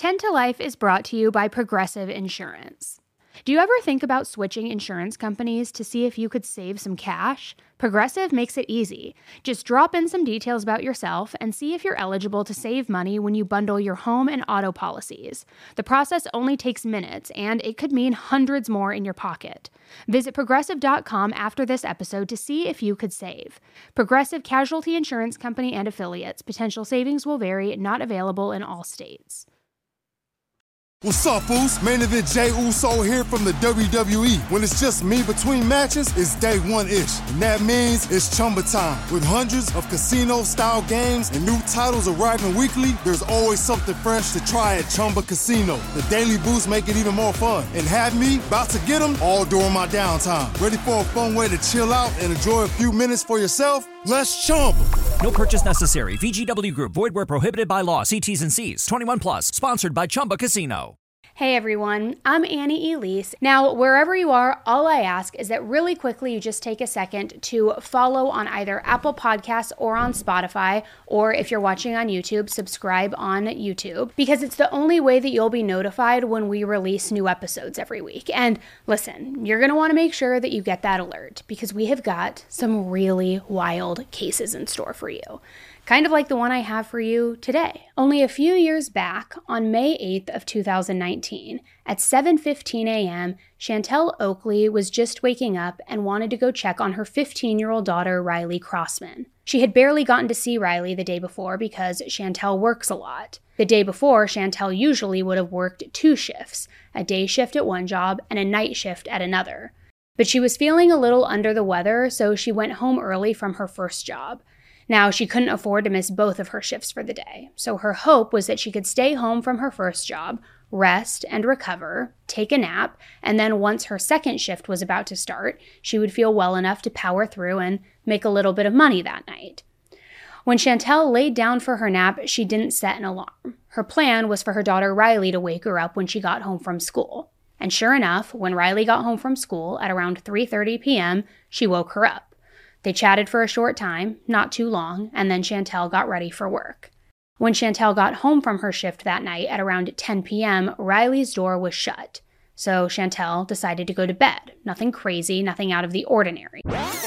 10 to Life is brought to you by Progressive Insurance. Do you ever think about switching insurance companies to see if you could save some cash? Progressive makes it easy. Just drop in some details about yourself and see if you're eligible to save money when you bundle your home and auto policies. The process only takes minutes, and it could mean hundreds more in your pocket. Visit Progressive.com after this episode to see if you could save. Progressive Casualty Insurance Company and Affiliates. Potential savings will vary, not available in all states. What's up, Foos? Main event Jey Uso here from the WWE. When it's just me between matches, it's day one-ish. And that means it's Chumba time. With hundreds of casino-style games and new titles arriving weekly, there's always something fresh to try at Chumba Casino. The daily boosts make it even more fun. And have me about to get them all during my downtime. Ready for a fun way to chill out and enjoy a few minutes for yourself? Let's Chumba. No purchase necessary. VGW Group. Void where prohibited by law. See T's and C's. 21 plus. Sponsored by Chumba Casino. Hey everyone, I'm Annie Elise. Now, wherever you are, all I ask is that really quickly you just take a second to follow on either Apple Podcasts or on Spotify, or if you're watching on YouTube, subscribe on YouTube, because it's the only way that you'll be notified when we release new episodes every week. And listen, you're going to want to make sure that you get that alert, because we have got some really wild cases in store for you. Kind of like the one I have for you today. Only a few years back, on May 8th of 2019, at 7:15 a.m., Chantel Oakley was just waking up and wanted to go check on her 15-year-old daughter, Riley Crossman. She had barely gotten to see Riley the day before because Chantel works a lot. The day before, Chantel usually would have worked 2 shifts, a day shift at one job and a night shift at another. But she was feeling a little under the weather, so she went home early from her first job. Now, she couldn't afford to miss both of her shifts for the day, so her hope was that she could stay home from her first job, rest and recover, take a nap, and then once her second shift was about to start, she would feel well enough to power through and make a little bit of money that night. When Chantel laid down for her nap, she didn't set an alarm. Her plan was for her daughter Riley to wake her up when she got home from school. And sure enough, when Riley got home from school at around 3:30 p.m., she woke her up. They chatted for a short time, not too long, and then Chantel got ready for work. When Chantel got home from her shift that night at around 10 p.m., Riley's door was shut. So Chantel decided to go to bed. Nothing crazy, nothing out of the ordinary.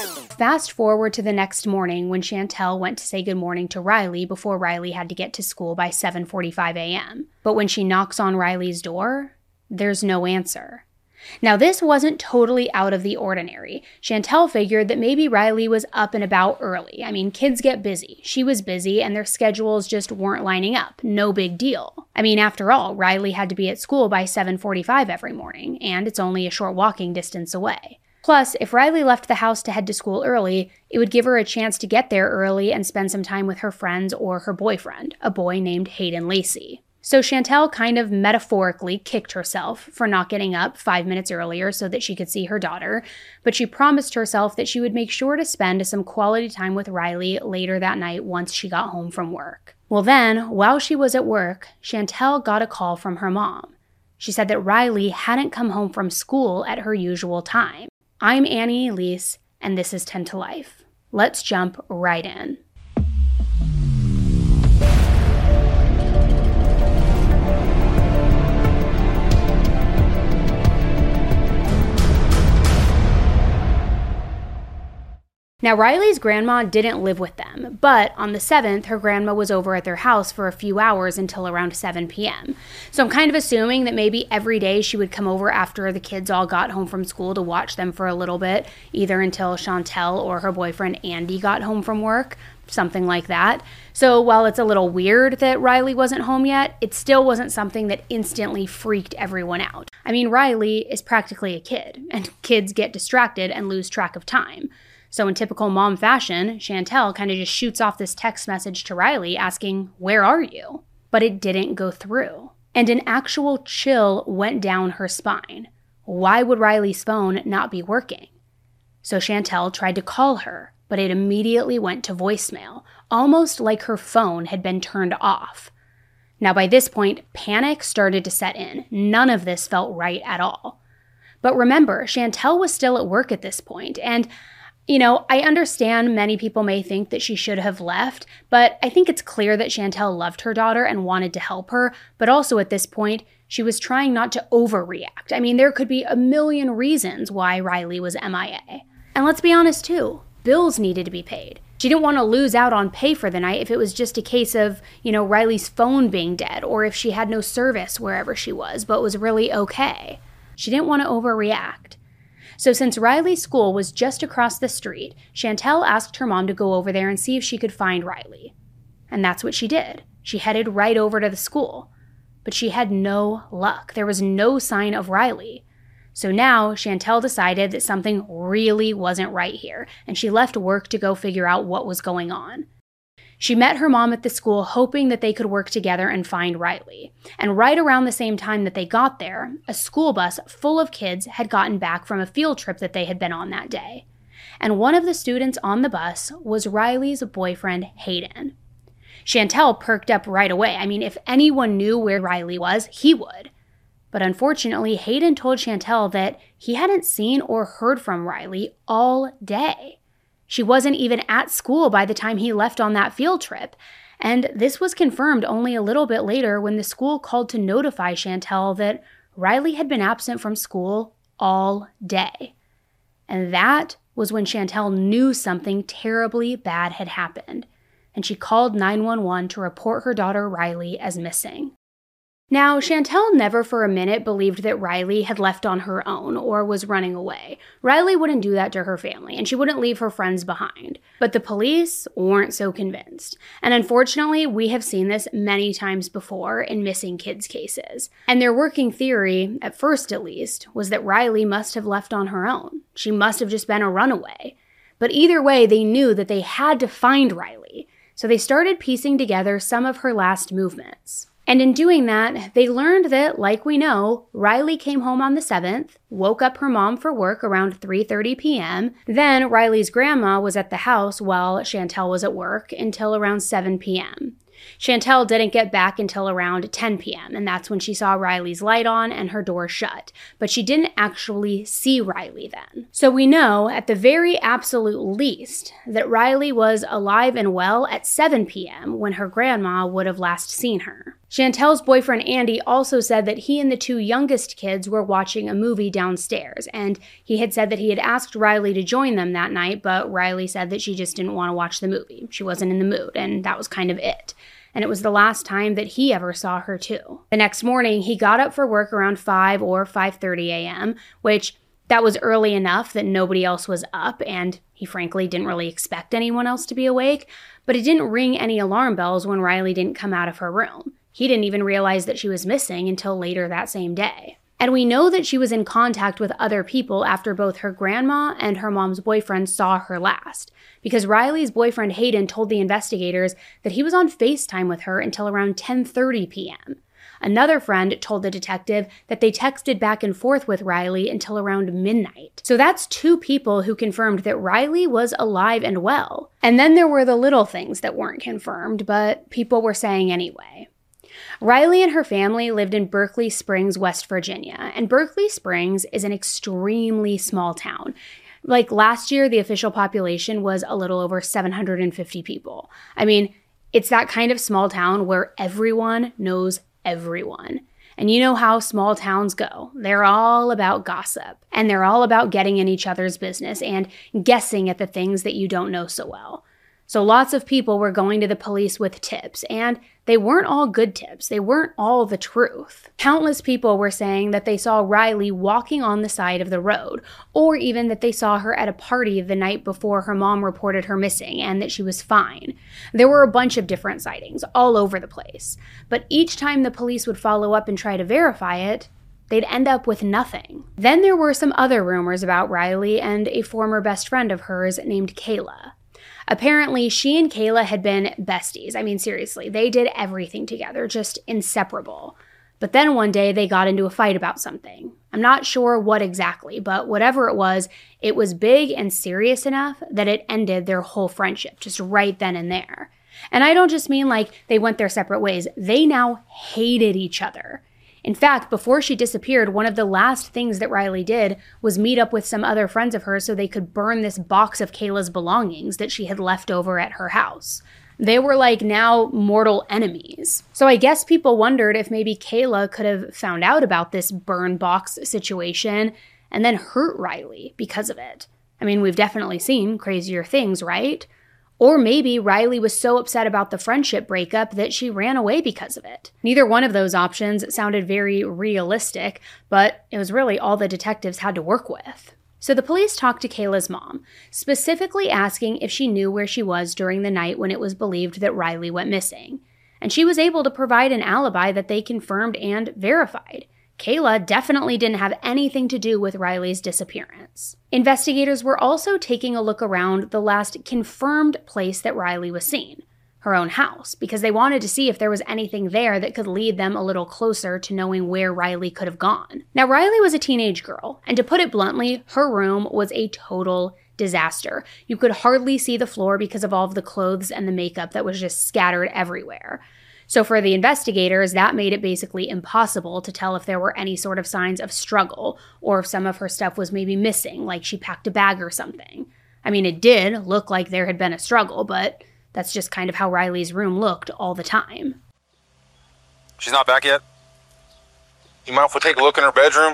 Fast forward to the next morning when Chantel went to say good morning to Riley before Riley had to get to school by 7:45 a.m. But when she knocks on Riley's door, there's no answer. Now, this wasn't totally out of the ordinary. Chantel figured that maybe Riley was up and about early. I mean, kids get busy. She was busy, and their schedules just weren't lining up. No big deal. I mean, after all, Riley had to be at school by 7:45 every morning, and it's only a short walking distance away. Plus, if Riley left the house to head to school early, it would give her a chance to get there early and spend some time with her friends or her boyfriend, a boy named Hayden Lacey. So Chantel kind of metaphorically kicked herself for not getting up 5 minutes earlier so that she could see her daughter, but she promised herself that she would make sure to spend some quality time with Riley later that night once she got home from work. Well then, while she was at work, Chantel got a call from her mom. She said that Riley hadn't come home from school at her usual time. I'm Annie Elise, and this is 10 to Life. Let's jump right in. Now, Riley's grandma didn't live with them, but on the 7th, her grandma was over at their house for a few hours until around 7 p.m. So I'm kind of assuming that maybe every day she would come over after the kids all got home from school to watch them for a little bit, either until Chantel or her boyfriend Andy got home from work, something like that. So while it's a little weird that Riley wasn't home yet, it still wasn't something that instantly freaked everyone out. I mean, Riley is practically a kid, and kids get distracted and lose track of time. So in typical mom fashion, Chantel kind of just shoots off this text message to Riley asking, "Where are you?" But it didn't go through. And an actual chill went down her spine. Why would Riley's phone not be working? So Chantel tried to call her, but it immediately went to voicemail, almost like her phone had been turned off. Now by this point, panic started to set in. None of this felt right at all. But remember, Chantel was still at work at this point, and You know, I understand many people may think that she should have left, but I think it's clear that Chantel loved her daughter and wanted to help her, but also at this point, she was trying not to overreact. I mean, there could be a million reasons why Riley was MIA. And let's be honest too, bills needed to be paid. She didn't want to lose out on pay for the night if it was just a case of, Riley's phone being dead or if she had no service wherever she was, but was really okay. She didn't want to overreact. So since Riley's school was just across the street, Chantel asked her mom to go over there and see if she could find Riley. And that's what she did. She headed right over to the school. But she had no luck. There was no sign of Riley. So now Chantel decided that something really wasn't right here, and she left work to go figure out what was going on. She met her mom at the school hoping that they could work together and find Riley. And right around the same time that they got there, a school bus full of kids had gotten back from a field trip that they had been on that day. And one of the students on the bus was Riley's boyfriend, Hayden. Chantel perked up right away. I mean, if anyone knew where Riley was, he would. But unfortunately, Hayden told Chantel that he hadn't seen or heard from Riley all day. She wasn't even at school by the time he left on that field trip. And this was confirmed only a little bit later when the school called to notify Chantel that Riley had been absent from school all day. And that was when Chantel knew something terribly bad had happened. And she called 911 to report her daughter Riley as missing. Now, Chantel never for a minute believed that Riley had left on her own or was running away. Riley wouldn't do that to her family, and she wouldn't leave her friends behind. But the police weren't so convinced. And unfortunately, we have seen this many times before in missing kids cases. And their working theory, at first at least, was that Riley must have left on her own. She must have just been a runaway. But either way, they knew that they had to find Riley. So they started piecing together some of her last movements. And in doing that, they learned that, like we know, Riley came home on the 7th, woke up her mom for work around 3:30 p.m. Then Riley's grandma was at the house while Chantel was at work until around 7 p.m. Chantel didn't get back until around 10 p.m., and that's when she saw Riley's light on and her door shut. But she didn't actually see Riley then. So we know, at the very absolute least, that Riley was alive and well at 7 p.m. when her grandma would have last seen her. Chantel's boyfriend Andy also said that he and the two youngest kids were watching a movie downstairs, and he had said that he had asked Riley to join them that night, but Riley said that she just didn't want to watch the movie. She wasn't in the mood, and that was kind of it. And it was the last time that he ever saw her too. The next morning, he got up for work around 5 or 5:30 a.m., which that was early enough that nobody else was up, and he frankly didn't really expect anyone else to be awake, but it didn't ring any alarm bells when Riley didn't come out of her room. He didn't even realize that she was missing until later that same day. And we know that she was in contact with other people after both her grandma and her mom's boyfriend saw her last, because Riley's boyfriend Hayden told the investigators that he was on FaceTime with her until around 10:30 p.m. Another friend told the detective that they texted back and forth with Riley until around midnight. So that's two people who confirmed that Riley was alive and well. And then there were the little things that weren't confirmed, but people were saying anyway. Riley and her family lived in Berkeley Springs, West Virginia, and Berkeley Springs is an extremely small town. Like last year, the official population was a little over 750 people. I mean, it's that kind of small town where everyone knows everyone. And you know how small towns go. They're all about gossip, and they're all about getting in each other's business and guessing at the things that you don't know so well. So lots of people were going to the police with tips, and they weren't all good tips. They weren't all the truth. Countless people were saying that they saw Riley walking on the side of the road, or even that they saw her at a party the night before her mom reported her missing and that she was fine. There were a bunch of different sightings all over the place. But each time the police would follow up and try to verify it, they'd end up with nothing. Then there were some other rumors about Riley and a former best friend of hers named Kayla. Apparently, she and Kayla had been besties. I mean, seriously, they did everything together, just inseparable. But then one day they got into a fight about something. I'm not sure what exactly, but whatever it was big and serious enough that it ended their whole friendship, just right then and there. And I don't just mean like they went their separate ways. They now hated each other. In fact, before she disappeared, one of the last things that Riley did was meet up with some other friends of hers so they could burn this box of Kayla's belongings that she had left over at her house. They were like now mortal enemies. So I guess people wondered if maybe Kayla could have found out about this burn box situation and then hurt Riley because of it. I mean, we've definitely seen crazier things, right? Or maybe Riley was so upset about the friendship breakup that she ran away because of it. Neither one of those options sounded very realistic, but it was really all the detectives had to work with. So the police talked to Kayla's mom, specifically asking if she knew where she was during the night when it was believed that Riley went missing. And she was able to provide an alibi that they confirmed and verified. Kayla definitely didn't have anything to do with Riley's disappearance. Investigators were also taking a look around the last confirmed place that Riley was seen, her own house, because they wanted to see if there was anything there that could lead them a little closer to knowing where Riley could have gone. Now, Riley was a teenage girl, and to put it bluntly, her room was a total disaster. You could hardly see the floor because of all of the clothes and the makeup that was just scattered everywhere. So for the investigators, that made it basically impossible to tell if there were any sort of signs of struggle or if some of her stuff was maybe missing, like she packed a bag or something. I mean, it did look like there had been a struggle, but that's just kind of how Riley's room looked all the time. She's not back yet? You mind if we take a look in her bedroom?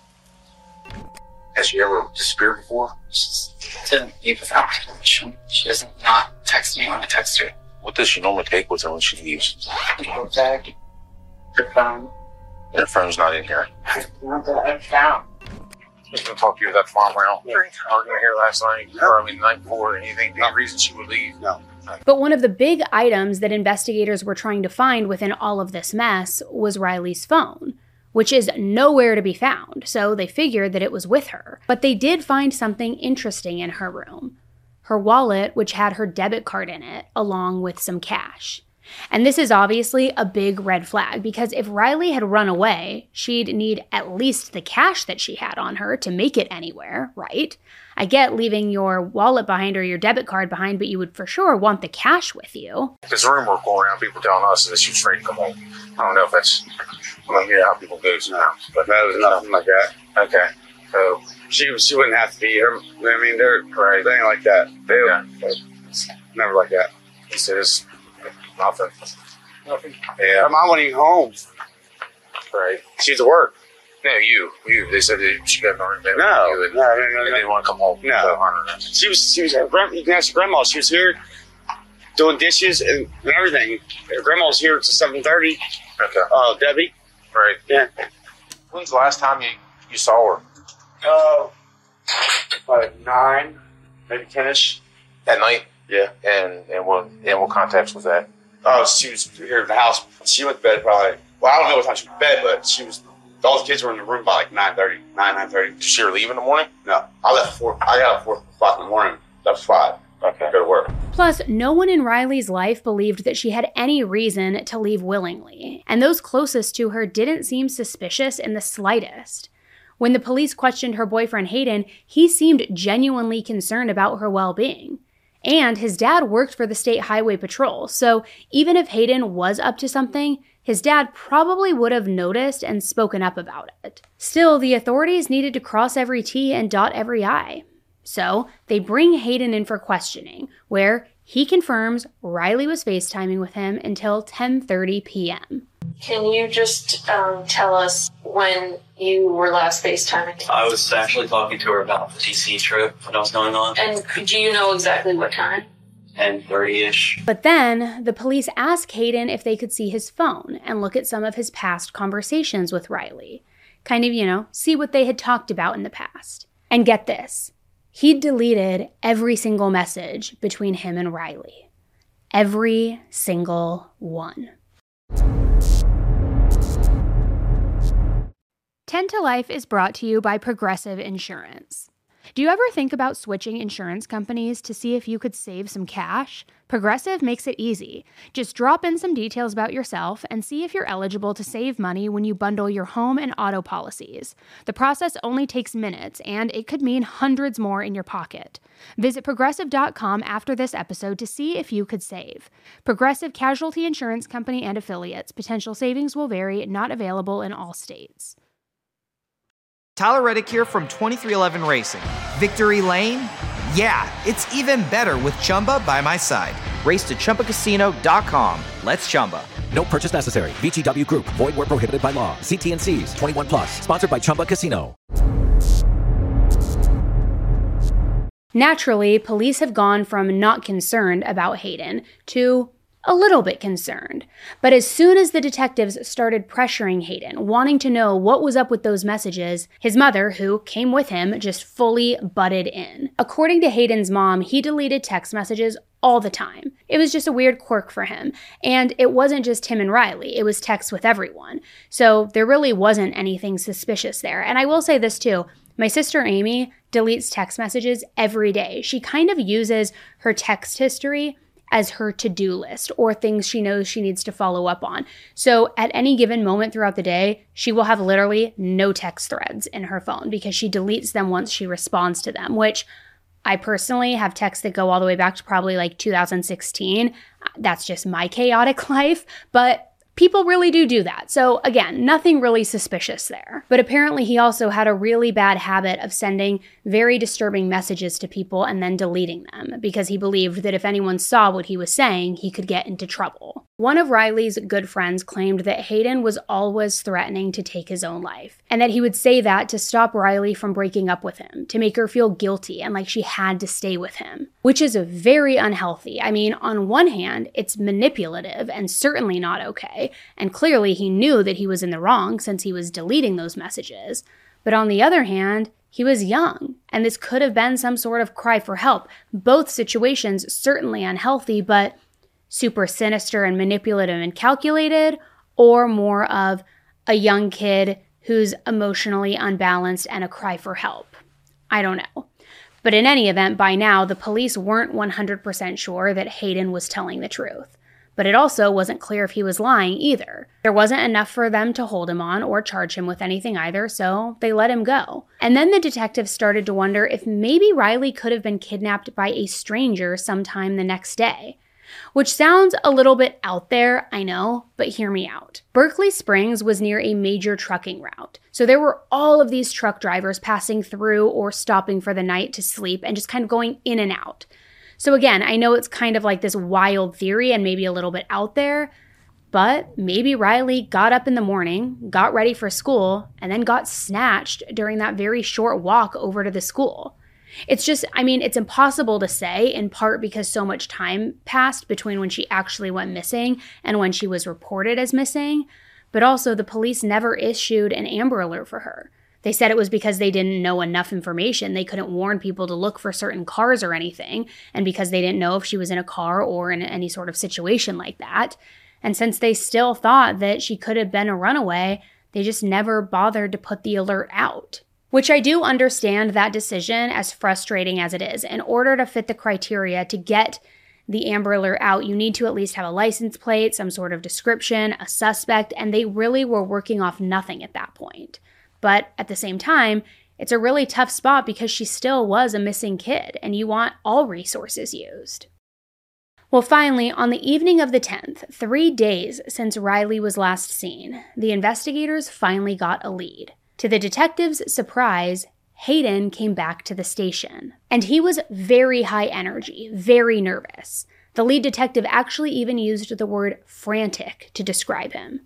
Has she ever disappeared before? She's didn't leave without permission. She doesn't not text me when I text her. What does she normally take with her when she leaves? Her bag, her phone. Her phone's not in here. Not that I found. I was going to talk to you about the farm around. Arguing here last night, or the night before, anything, any reason she would leave? No. But one of the big items that investigators were trying to find within all of this mess was Riley's phone, which is nowhere to be found, so they figured that it was with her. But they did find something interesting in her room. Her wallet, which had her debit card in it, along with some cash. And this is obviously a big red flag, because if Riley had run away, she'd need at least the cash that she had on her to make it anywhere, right? I get leaving your wallet behind or your debit card behind, but you would for sure want the cash with you. There's a rumor going around, people telling us that she was ready to come home. I don't know if that's, I don't hear how people go now, but That was nothing like that. okay. So, She wouldn't have to be her. I mean, they're right. They ain't like that. Never like that. he says nothing. Nothing. Yeah, Her mom wasn't even home. right. She's at work. No, you. They said that she got married. No, you and, no. and didn't want to come home. No. So, I don't know. She was her you can ask her grandma. She was here doing dishes and everything. Her grandma was here till 7:30. Okay. Debbie. Right. Yeah. When's the last time you saw her? About 9, maybe 10ish. At night? Yeah. And what context was that? Oh, she was here at the house. She went to bed probably. Well, I don't know what time she went to bed, but she was. All the kids were in the room by like 9:30. Did she ever leave in the morning? No, I left 4. I got up 4 o'clock in the morning. Left 5. Okay. Go to work. Plus, no one in Riley's life believed that she had any reason to leave willingly, and those closest to her didn't seem suspicious in the slightest. When the police questioned her boyfriend Hayden, he seemed genuinely concerned about her well-being. And his dad worked for the State Highway Patrol, so even if Hayden was up to something, his dad probably would have noticed and spoken up about it. Still, the authorities needed to cross every T and dot every I. So they bring Hayden in for questioning, where he confirms Riley was FaceTiming with him until 10:30 p.m. Can you just tell us when you were last FaceTiming? I was actually talking to her about the TC trip that was going on. And do you know exactly what time? 10:30-ish. But then the police ask Hayden if they could see his phone and look at some of his past conversations with Riley. Kind of, see what they had talked about in the past. And get this, he'd deleted every single message between him and Riley. Every single one. 10 to Life is brought to you by Progressive Insurance. Do you ever think about switching insurance companies to see if you could save some cash? Progressive makes it easy. Just drop in some details about yourself and see if you're eligible to save money when you bundle your home and auto policies. The process only takes minutes, and it could mean hundreds more in your pocket. Visit Progressive.com after this episode to see if you could save. Progressive Casualty Insurance Company and Affiliates. Potential savings will vary, not available in all states. Tyler Reddick here from 2311 Racing. Victory Lane? Yeah, it's even better with Chumba by my side. Race to ChumbaCasino.com. Let's Chumba. No purchase necessary. VGW Group. Void where prohibited by law. See T&Cs. 21 plus. Sponsored by Chumba Casino. Naturally, police have gone from not concerned about Hayden to a little bit concerned. But as soon as the detectives started pressuring Hayden, wanting to know what was up with those messages, his mother, who came with him, just fully butted in. According to Hayden's mom, he deleted text messages all the time. It was just a weird quirk for him. And it wasn't just him and Riley, it was texts with everyone. So there really wasn't anything suspicious there. And I will say this too, my sister Amy deletes text messages every day. She kind of uses her text history as her to-do list or things she knows she needs to follow up on. So at any given moment throughout the day, she will have literally no text threads in her phone because she deletes them once she responds to them, which I personally have texts that go all the way back to probably like 2016. That's just my chaotic life, but people really do that. So again, nothing really suspicious there. But apparently he also had a really bad habit of sending very disturbing messages to people and then deleting them because he believed that if anyone saw what he was saying, he could get into trouble. One of Riley's good friends claimed that Hayden was always threatening to take his own life, and that he would say that to stop Riley from breaking up with him, to make her feel guilty and like she had to stay with him, which is very unhealthy. I mean, on one hand, it's manipulative and certainly not okay, and clearly he knew that he was in the wrong since he was deleting those messages. But on the other hand, he was young, and this could have been some sort of cry for help. Both situations certainly unhealthy, but super sinister and manipulative and calculated, or more of a young kid who's emotionally unbalanced and a cry for help. I don't know. But in any event, by now, the police weren't 100% sure that Hayden was telling the truth. But it also wasn't clear if he was lying either. There wasn't enough for them to hold him on or charge him with anything either, so they let him go. And then the detectives started to wonder if maybe Riley could have been kidnapped by a stranger sometime the next day. Which sounds a little bit out there, I know, but hear me out. Berkeley Springs was near a major trucking route, so there were all of these truck drivers passing through or stopping for the night to sleep and just kind of going in and out. So again, I know it's kind of like this wild theory and maybe a little bit out there, but maybe Riley got up in the morning, got ready for school, and then got snatched during that very short walk over to the school. It's just, I mean, it's impossible to say, in part because so much time passed between when she actually went missing and when she was reported as missing, but also the police never issued an Amber Alert for her. They said it was because they didn't know enough information. They couldn't warn people to look for certain cars or anything, and because they didn't know if she was in a car or in any sort of situation like that. And since they still thought that she could have been a runaway, they just never bothered to put the alert out. Which I do understand that decision, as frustrating as it is. In order to fit the criteria to get the Amber Alert out, you need to at least have a license plate, some sort of description, a suspect, and they really were working off nothing at that point. But at the same time, it's a really tough spot because she still was a missing kid, and you want all resources used. Well, finally, on the evening of the 10th, 3 days since Riley was last seen, the investigators finally got a lead. To the detectives' surprise, Hayden came back to the station. And he was very high energy, very nervous. The lead detective actually even used the word frantic to describe him.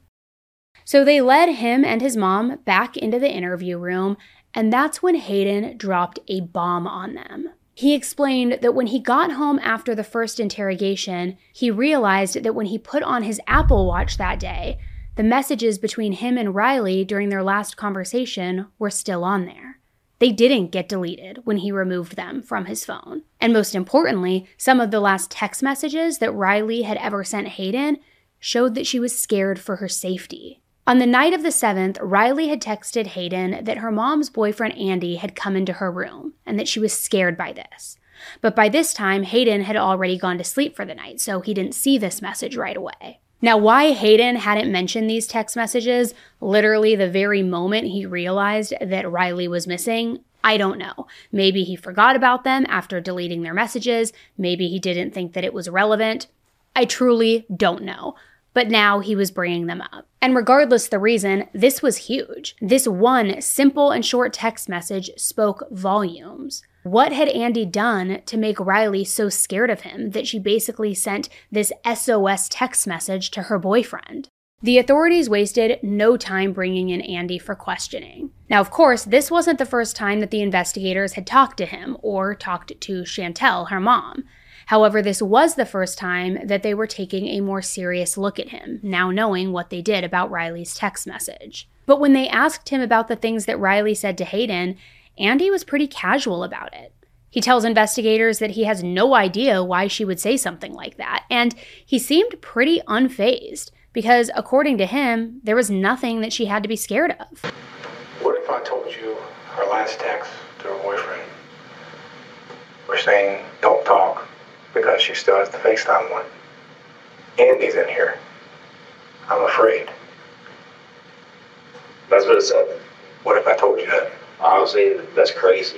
So they led him and his mom back into the interview room, and that's when Hayden dropped a bomb on them. He explained that when he got home after the first interrogation, he realized that when he put on his Apple Watch that day, the messages between him and Riley during their last conversation were still on there. They didn't get deleted when he removed them from his phone. And most importantly, some of the last text messages that Riley had ever sent Hayden showed that she was scared for her safety. On the night of the 7th, Riley had texted Hayden that her mom's boyfriend Andy had come into her room and that she was scared by this. But by this time, Hayden had already gone to sleep for the night, so he didn't see this message right away. Now, why Hayden hadn't mentioned these text messages literally the very moment he realized that Riley was missing, I don't know. Maybe he forgot about them after deleting their messages. Maybe he didn't think that it was relevant. I truly don't know. But now he was bringing them up. And regardless the reason, this was huge. This one simple and short text message spoke volumes. What had Andy done to make Riley so scared of him that she basically sent this SOS text message to her boyfriend? The authorities wasted no time bringing in Andy for questioning. Now, of course, this wasn't the first time that the investigators had talked to him or talked to Chantel, her mom. However, this was the first time that they were taking a more serious look at him, now knowing what they did about Riley's text message. But when they asked him about the things that Riley said to Hayden, Andy was pretty casual about it. He tells investigators that he has no idea why she would say something like that, and he seemed pretty unfazed, because according to him, there was nothing that she had to be scared of. What if I told you her last text to her boyfriend? We're saying, don't talk, because she still has the FaceTime one. Andy's in here. I'm afraid. That's what it said. What if I told you that? Honestly, that's crazy.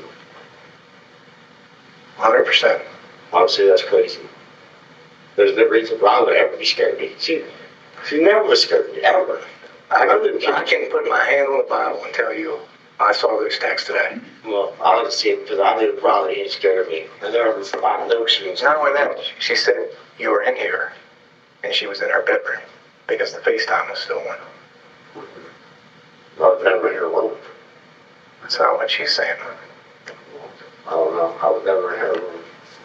100%. Honestly, that's crazy. There's no reason why I would ever be scared of me. She never was scared of me, ever. I can put my hand on the Bible and tell you I saw those texts today. Well, I didn't see it because I knew probably ain't scared of me. I know she was. Not only that, she said you were in here, and she was in her bedroom because the FaceTime was still on. I was never in her room. That's not what she's saying. I don't know. I was never in her room.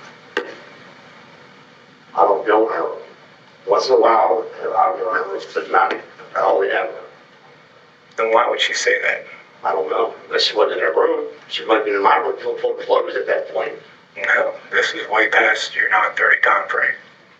I don't go in her room. Once in a while, I'll go in her room, but not all the ever. Then why would she say that? I don't know. Unless she wasn't in her room. She might be in my room full of clothes at that point. No, this is way past your 9:30 time frame.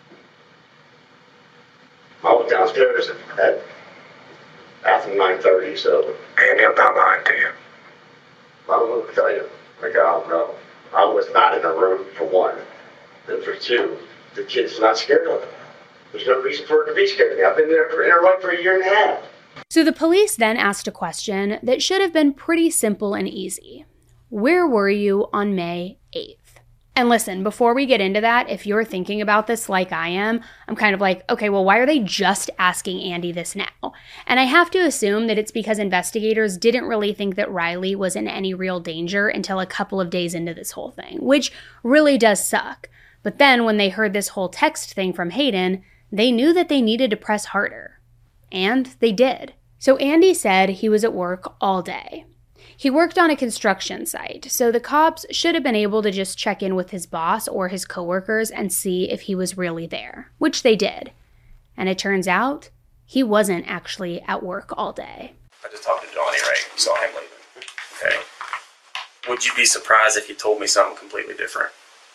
I was downstairs at after 9:30, so. Andy, I'm not lying to you. I don't know what to tell you. Like, I don't know. I was not in her room, for one. And for two, the kid's not scared of her. There's no reason for her to be scared of me. I've been there in her life for a year and a half. So the police then asked a question that should have been pretty simple and easy. Where were you on May 8th? And listen, before we get into that, if you're thinking about this like I am, I'm kind of like, okay, well, why are they just asking Andy this now? And I have to assume that it's because investigators didn't really think that Riley was in any real danger until a couple of days into this whole thing, which really does suck. But then when they heard this whole text thing from Hayden, they knew that they needed to press harder. And they did. So Andy said he was at work all day. He worked on a construction site, so the cops should have been able to just check in with his boss or his coworkers and see if he was really there, which they did. And it turns out he wasn't actually at work all day. I just talked to Johnny, right? You saw him leaving. Okay. Would you be surprised if he told me something completely different?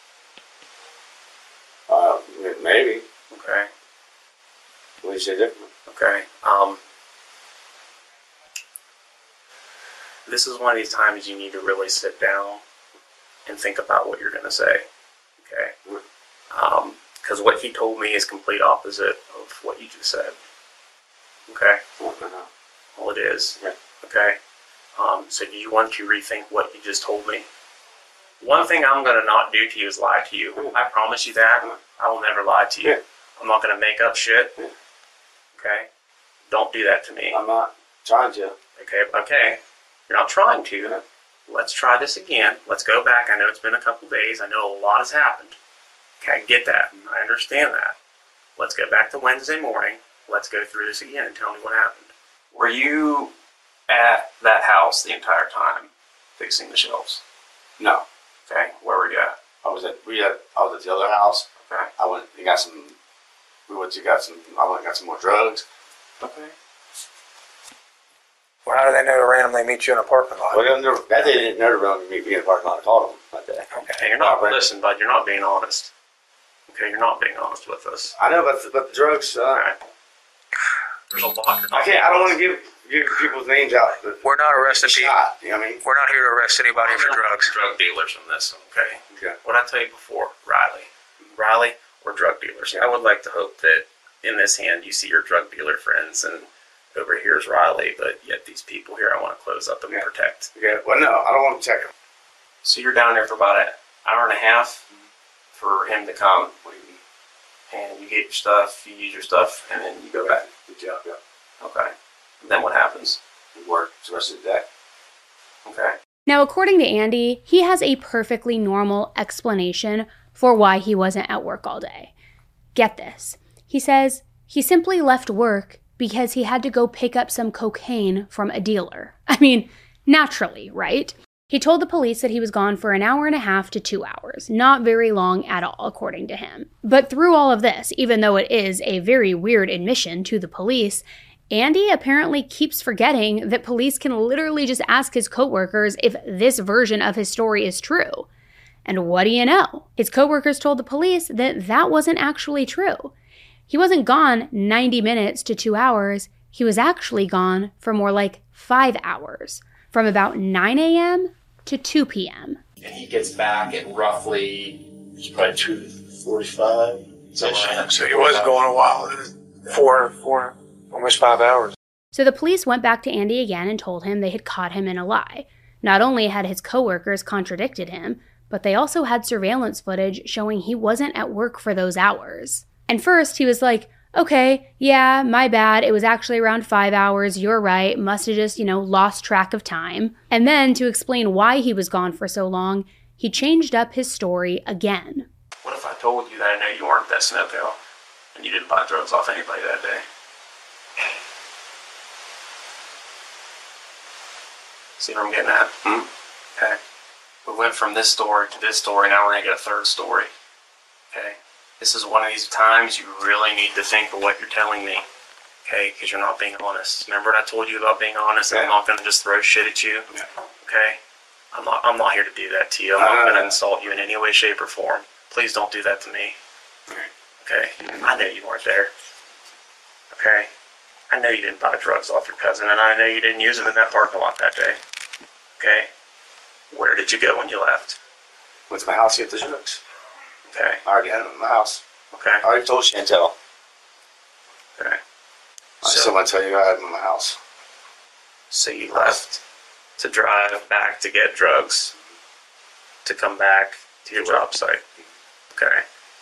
Maybe. Okay. What do you say different? Okay. This is one of these times you need to really sit down and think about what you're going to say. Okay. Because what he told me is complete opposite of what you just said. Okay. Well, it is. Yeah. Okay. So do you want to rethink what you just told me? One thing I'm going to not do to you is lie to you. I promise you that. I will never lie to you. Yeah. I'm not going to make up shit. Okay? Don't do that to me. I'm not trying to. Okay. You're not trying to. Let's try this again. Let's go back. I know it's been a couple days. I know a lot has happened. Okay, I get that. I understand that. Let's go back to Wednesday morning. Let's go through this again and tell me what happened. Were you at that house the entire time fixing the shelves? No. Okay, where were you at? I was at the other house. Okay. I went and got some more drugs. Okay. Well, how do they know to randomly meet you in a parking lot? Well, that day they didn't know to randomly meet me in the parking lot. I called them that day. Okay, you're not, listen, bud, you're not being honest. Okay, you're not being honest with us. I know about the drugs. Alright. There's a lot. I don't want to give people's names out. We're not arresting people. You know what I mean? We're not here to arrest anybody for drugs. Drug dealers in this, okay? What I tell you before, Riley, we're drug dealers. I would like to hope that in this hand you see your drug dealer friends, and over here's Riley, but yet these people here I want to close up and protect. Okay. Well, no, I don't want to protect them. So you're down there for about an hour and a half for him to come. And you get your stuff, you use your stuff, and then you go back. Good job, yeah. Okay. And then what happens? We work the rest of the day. Okay. Now, according to Andy, he has a perfectly normal explanation for why he wasn't at work all day. Get this. He says he simply left work because he had to go pick up some cocaine from a dealer. I mean, naturally, right? He told the police that he was gone for an hour and a half to 2 hours. Not very long at all, according to him. But through all of this, even though it is a very weird admission to the police, Andy apparently keeps forgetting that police can literally just ask his coworkers if this version of his story is true. And what do you know? His coworkers told the police that that wasn't actually true. He wasn't gone 90 minutes to 2 hours. He was actually gone for more like 5 hours, from about 9 a.m. to 2 p.m. And he gets back at roughly, it's probably 2:45. So he was going a while. 4, almost 5 hours. So the police went back to Andy again and told him they had caught him in a lie. Not only had his coworkers contradicted him, but they also had surveillance footage showing he wasn't at work for those hours. And first he was like, okay, yeah, my bad. It was actually around 5 hours. You're right. Must have just, lost track of time. And then to explain why he was gone for so long, he changed up his story again. What if I told you that I know you weren't that snow girl and you didn't buy drugs off anybody that day? See what I'm getting at? Okay. We went from this story to this story. Now we're going to get a third story. Okay. This is one of these times you really need to think of what you're telling me, okay? Because you're not being honest. Remember what I told you about being honest? And I'm not going to just throw shit at you, okay? I'm not here to do that to you. I'm not going to insult you in any way, shape, or form. Please don't do that to me, okay? I know you weren't there, okay? I know you didn't buy drugs off your cousin, and I know you didn't use them in that parking lot that day, okay? Where did you go when you left? Went to my house to get the drugs. Okay. I already had them in my house. Okay. I already told Chantel. Okay. I still want to tell you I had them in my house. So you left to drive back to get drugs, to come back to your job site. Okay.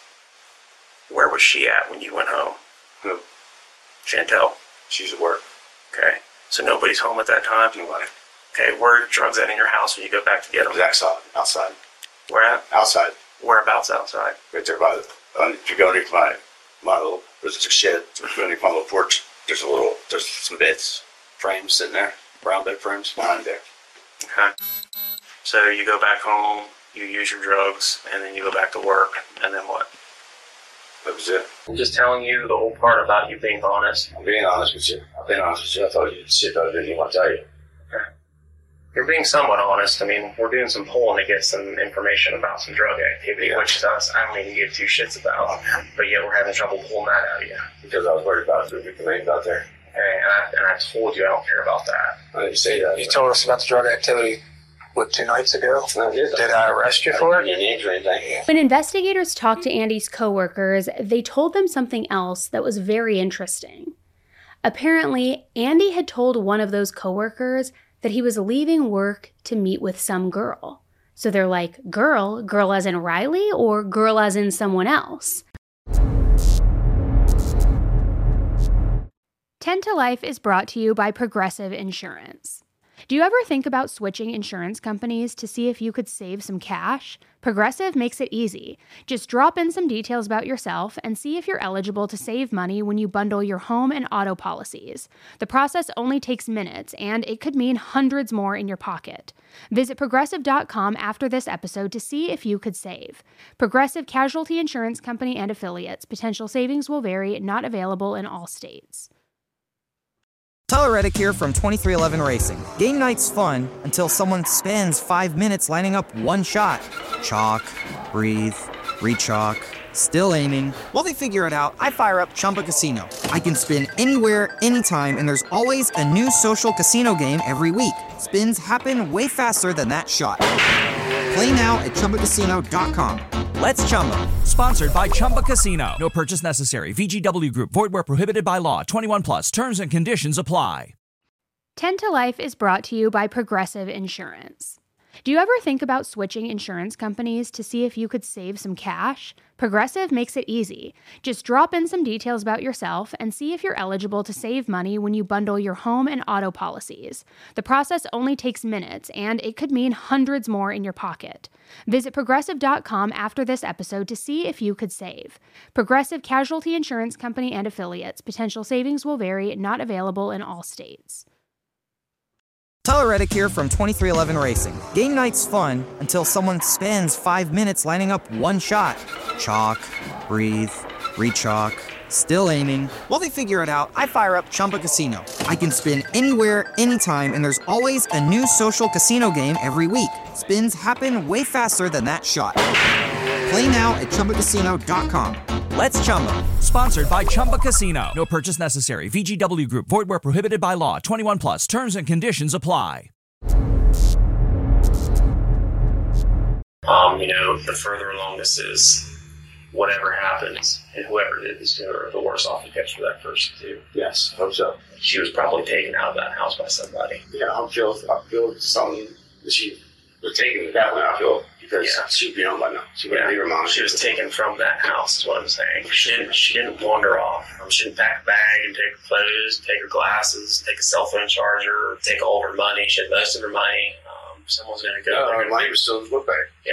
Where was she at when you went home? Who? Chantel. She's at work. Okay. So nobody's home at that time? Nobody. Okay. Where are drugs at in your house when you go back to get them? Outside. Where at? Outside. Whereabouts outside? Right there by if you go underneath my little, there's a shed, underneath my little porch, there's some beds, frames sitting there, brown bed frames behind there. Okay. So you go back home, you use your drugs, and then you go back to work, and then what? That was it. I'm just telling you the whole part about you being honest. I'm being honest with you. I told you shit that I didn't even want to tell you. Okay. You're being somewhat honest. I mean, we're doing some polling to get some information about some drug activity, which is us. I don't even give 2 shits about. But yet we're having trouble pulling that out of you. Because I was worried about the names out there. Okay, and I told you I don't care about that. I didn't say that. You told us about the drug activity, 2 nights ago? Did I arrest you for it? When investigators talked to Andy's coworkers, they told them something else that was very interesting. Apparently, Andy had told one of those coworkers that he was leaving work to meet with some girl. So they're like, girl as in Riley, or girl as in someone else? 10 to Life is brought to you by Progressive Insurance. Do you ever think about switching insurance companies to see if you could save some cash? Progressive makes it easy. Just drop in some details about yourself and see if you're eligible to save money when you bundle your home and auto policies. The process only takes minutes, and it could mean hundreds more in your pocket. Visit Progressive.com after this episode to see if you could save. Progressive Casualty Insurance Company and Affiliates. Potential savings will vary, not available in all states. Tyler Reddick here from 2311 Racing. Game night's fun until someone spends 5 minutes lining up one shot. Chalk, breathe, re-chalk, Still aiming. While they figure it out, I fire up Chumba Casino. I can spin anywhere, anytime, and there's always a new social casino game every week. Spins happen way faster than that shot. Play now at ChumbaCasino.com. Let's Chumba. Sponsored by Chumba Casino. No purchase necessary. VGW Group. Void where prohibited by law. 21 plus. Terms and conditions apply. 10 to Life is brought to you by Progressive Insurance. Do you ever think about switching insurance companies to see if you could save some cash? Progressive makes it easy. Just drop in some details about yourself and see if you're eligible to save money when you bundle your home and auto policies. The process only takes minutes, and it could mean hundreds more in your pocket. Visit Progressive.com after this episode to see if you could save. Progressive Casualty Insurance Company and Affiliates. Potential savings will vary, not available in all states. Tyler Reddick here from 2311 Racing. Game night's fun until someone spends 5 minutes lining up one shot. Chalk, breathe, re-chalk, still aiming. While they figure it out, I fire up Chumba Casino. I can spin anywhere, anytime, and there's always a new social casino game every week. Spins happen way faster than that shot. Play now at ChumbaCasino.com. Let's Chumba. Sponsored by Chumba Casino. No purchase necessary. VGW Group. Void where prohibited by law. 21 plus. Terms and conditions apply. The further along this is, whatever happens, and whoever did this to her, the worse off it gets for that person too. Yes, I hope so. She was probably taken out of that house by somebody. Yeah, I feel something that she was taken that way, I feel, because she'd be on by now. She wouldn't be her mom. She was taken from that house, is what I'm saying. She didn't wander off. She didn't pack a bag and take her clothes, take her glasses, take a cell phone charger, take all of her money. She had most of her money. Someone's going to go. Her money was still in the book bag. Yeah.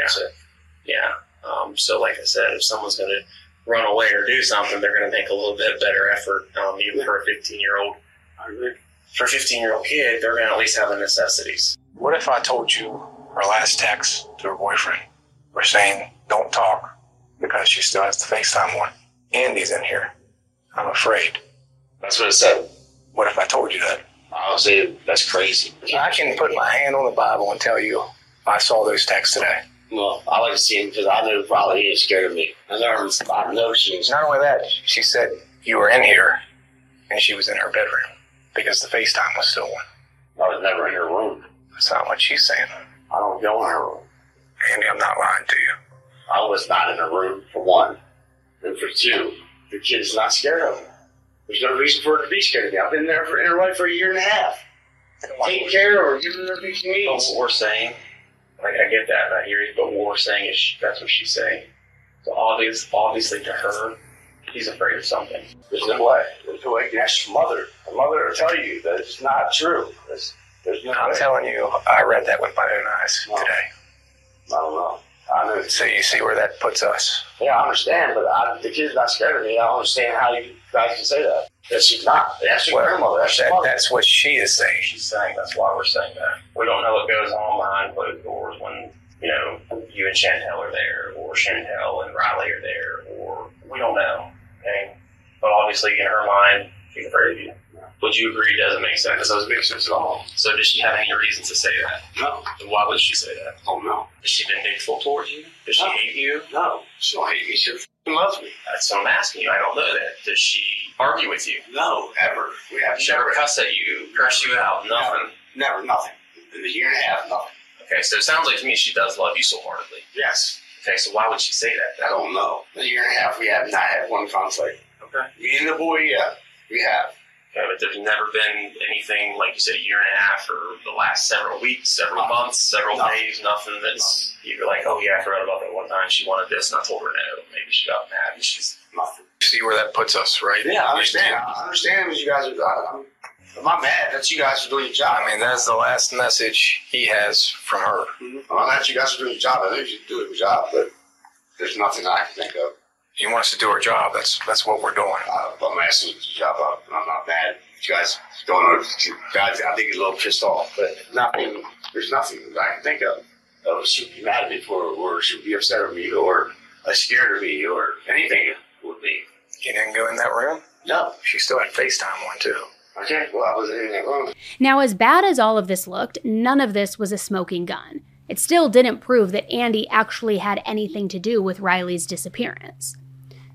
Yeah. So like I said, if someone's going to run away or do something, they're going to make a little bit better effort, even for a 15-year-old. I agree. For a 15-year-old kid, they're going to at least have the necessities. What if I told you her last text to her boyfriend were saying, don't talk, because she still has the FaceTime one? Andy's in here. I'm afraid. That's what it said. What if I told you that? I'll say that's crazy. I can put my hand on the Bible and tell you I saw those texts today. Well, I like to see him because I know probably he is scared of me. I know she's... Not only that, she said you were in here and she was in her bedroom because the FaceTime was still on. I was never in her room. That's not what she's saying. I don't go in her room. Andy, I'm not lying to you. I was not in her room, for one. And for two, the kid's not scared of her. There's no reason for her to be scared of me. I've been there in her life for 1.5 years. Taking care of her, giving her these needs. What we're saying, like, I get that, and I hear you, but what we're saying is that's what she's saying. So obviously to her, he's afraid of something. There's no way. There's no way you can ask your mother. Her mother will tell you that it's not true. There's no I'm way. telling you, I read that with my own eyes today. I don't know. I know. So you see where that puts us. Yeah, I understand, but the kid's not scared of me. I don't understand how you guys can say that. That she's not. That's your grandmother. That's your mother. That's what she is saying. She's saying that's why we're saying that. We don't know what goes on behind closed doors when, you and Chantel are there, or Chantel and Riley are there, or we don't know. Okay? But obviously, in her mind, she's afraid of you. Would you agree it doesn't make sense? It doesn't make sense at all. So does she have any reason to say that? No. Then why would she say that? Oh, no. Is she vindictful towards you? Does she hate you? No. She don't hate me. She loves me. That's what I'm asking you. I don't know that. Does she argue with you? No, ever. We have She ever cuss at you, curse you out? Nothing? Never, nothing. In a 1.5 years, nothing. Okay, so it sounds like to me she does love you so heartedly. Yes. Okay, so why would she say that? I don't know. In a 1.5 years, we have not had one conflict. Okay. Me and the boy, yeah, we have. Okay, but there's never been anything, like you said, 1.5 years or the last several weeks, several months, several days, nothing that's, you're like, oh yeah, I forgot about that one time she wanted this and I told her no. Maybe she got mad and she's nothing. See where that puts us, right? Yeah, I understand. I understand what you guys are. I'm not mad that you guys are doing your job. I mean, that's the last message he has from her. Mm-hmm. I'm not mad that you guys are doing your job. I know you should do your job, but there's nothing I can think of. He wants to do her job. That's what we're doing. I'm asking your job. I'm not mad. You guys going on. Guys, I think he's a little pissed off, but there's nothing I can think of. She would be mad at me for, or she would be upset with me, or scared of me, or anything would be. You didn't go in that room? No. She still had FaceTime one, too. Okay, well, I wasn't in that room. Now, as bad as all of this looked, none of this was a smoking gun. It still didn't prove that Andy actually had anything to do with Riley's disappearance.